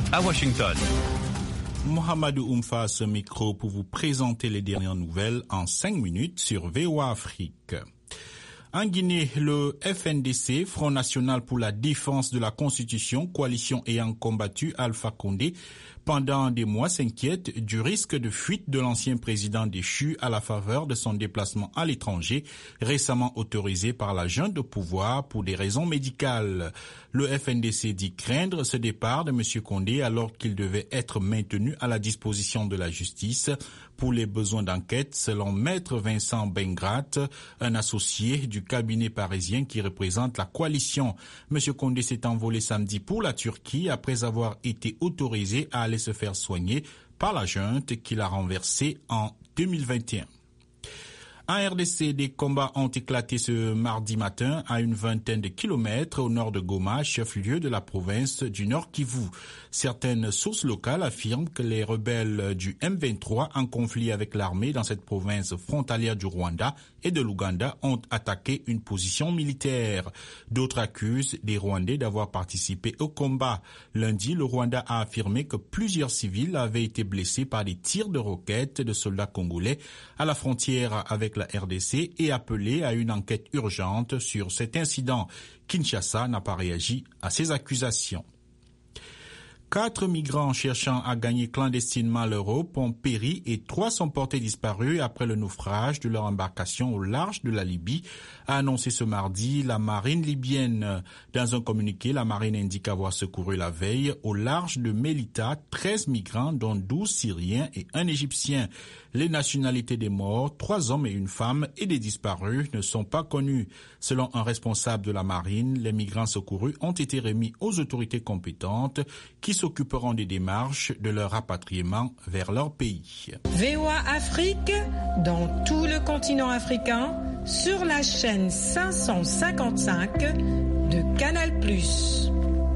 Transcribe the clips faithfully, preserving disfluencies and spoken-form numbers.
à Washington. Mohamedou Oumfa à ce micro pour vous présenter les dernières nouvelles en cinq minutes sur V O A Afrique. En Guinée, le F N D C, Front National pour la Défense de la Constitution, coalition ayant combattu Alpha Condé, pendant des mois s'inquiète du risque de fuite de l'ancien président déchu à la faveur de son déplacement à l'étranger, récemment autorisé par la junte de pouvoir pour des raisons médicales. Le F N D C dit craindre ce départ de M. Condé alors qu'il devait être maintenu à la disposition de la justice pour les besoins d'enquête, selon Maître Vincent Bengrat, un associé du cabinet parisien qui représente la coalition. M. Condé s'est envolé samedi pour la Turquie après avoir été autorisé à aller se faire soigner par la junte qui l'a renversé en deux mille vingt et un. En R D C, des combats ont éclaté ce mardi matin à une vingtaine de kilomètres au nord de Goma, chef-lieu de la province du Nord Kivu. Certaines sources locales affirment que les rebelles du M vingt-trois en conflit avec l'armée dans cette province frontalière du Rwanda et de l'Ouganda ont attaqué une position militaire. D'autres accusent les Rwandais d'avoir participé au combat. Lundi, le Rwanda a affirmé que plusieurs civils avaient été blessés par des tirs de roquettes de soldats congolais à la frontière avec la R D C et appelé à une enquête urgente sur cet incident. Kinshasa n'a pas réagi à ces accusations. Quatre migrants cherchant à gagner clandestinement l'Europe ont péri et trois sont portés disparus après le naufrage de leur embarcation au large de la Libye, a annoncé ce mardi la marine libyenne. Dans un communiqué, la marine indique avoir secouru la veille au large de Melita treize migrants dont douze Syriens et un Égyptien. Les nationalités des morts, trois hommes et une femme, et des disparus ne sont pas connues. Selon un responsable de la marine, les migrants secourus ont été remis aux autorités compétentes qui s'occuperont des démarches de leur rapatriement vers leur pays. V O A Afrique, dans tout le continent africain, sur la chaîne cinq cent cinquante-cinq de Canal plus.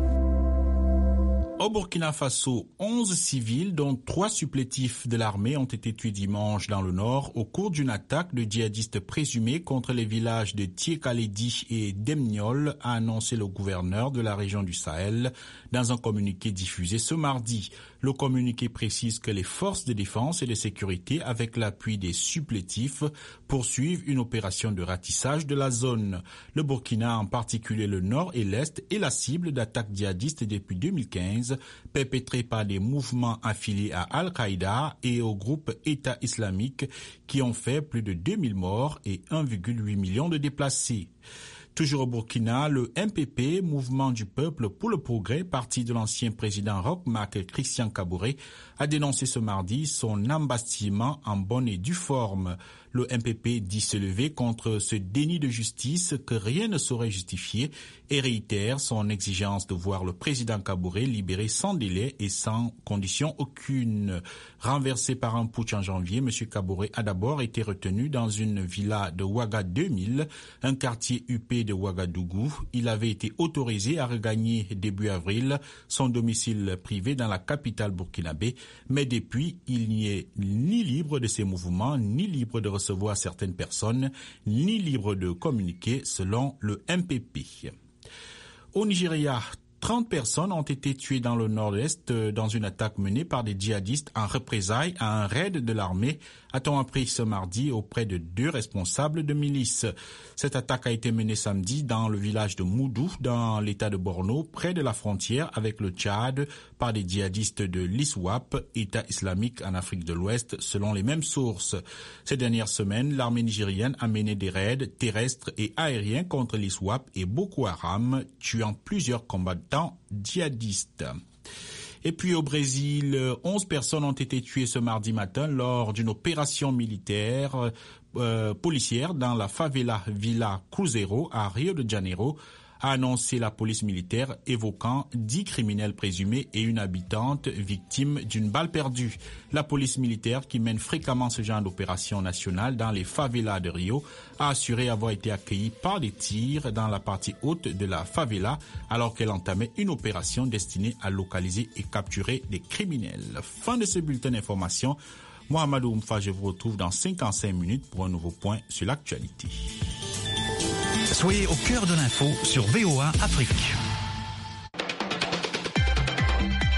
Au Burkina Faso, onze civils, dont trois supplétifs de l'armée, ont été tués dimanche dans le nord au cours d'une attaque de djihadistes présumés contre les villages de Tiékaledi et Demniol, a annoncé le gouverneur de la région du Sahel dans un communiqué diffusé ce mardi. Le communiqué précise que les forces de défense et de sécurité, avec l'appui des supplétifs, poursuivent une opération de ratissage de la zone. Le Burkina, en particulier le nord et l'est, est la cible d'attaques djihadistes depuis deux mille quinze, perpétrées par des mouvements affiliés à Al-Qaïda et au groupe État islamique qui ont fait plus de deux mille morts et un virgule huit million de déplacés. Toujours au Burkina, le M P P, Mouvement du Peuple pour le Progrès, parti de l'ancien président Roch-Marc Christian Kaboré, a dénoncé ce mardi son embastillement en bonne et due forme. Le M P P dit se lever contre ce déni de justice que rien ne saurait justifier et réitère son exigence de voir le président Kaboré libéré sans délai et sans condition aucune. Renversé par un putsch en janvier, M. Kaboré a d'abord été retenu dans une villa de Ouaga deux mille, un quartier huppé de Ouagadougou. Il avait été autorisé à regagner début avril son domicile privé dans la capitale burkinabé, mais depuis, il n'y est ni libre de ses mouvements, ni libre de recevoir certaines personnes, ni libre de communiquer, selon le M P P. Au Nigeria, trente personnes ont été tuées dans le nord-est dans une attaque menée par des djihadistes en représailles à un raid de l'armée, a-t-on appris ce mardi auprès de deux responsables de milices. Cette attaque a été menée samedi dans le village de Moudou, dans l'état de Borno, près de la frontière avec le Tchad, par des djihadistes de l'ISWAP, État islamique en Afrique de l'Ouest, selon les mêmes sources. Ces dernières semaines, l'armée nigérienne a mené des raids terrestres et aériens contre l'ISWAP et Boko Haram, tuant plusieurs combattants djihadistes. Et puis au Brésil, onze personnes ont été tuées ce mardi matin lors d'une opération militaire euh, policière dans la favela Villa Cruzeiro à Rio de Janeiro, a annoncé la police militaire, évoquant dix criminels présumés et une habitante victime d'une balle perdue. La police militaire, qui mène fréquemment ce genre d'opération nationale dans les favelas de Rio, a assuré avoir été accueillie par des tirs dans la partie haute de la favela alors qu'elle entamait une opération destinée à localiser et capturer des criminels. Fin de ce bulletin d'information. Mohamedou Oumfa, je vous retrouve dans cinquante-cinq minutes pour un nouveau point sur l'actualité. Soyez au cœur de l'info sur V O A Afrique.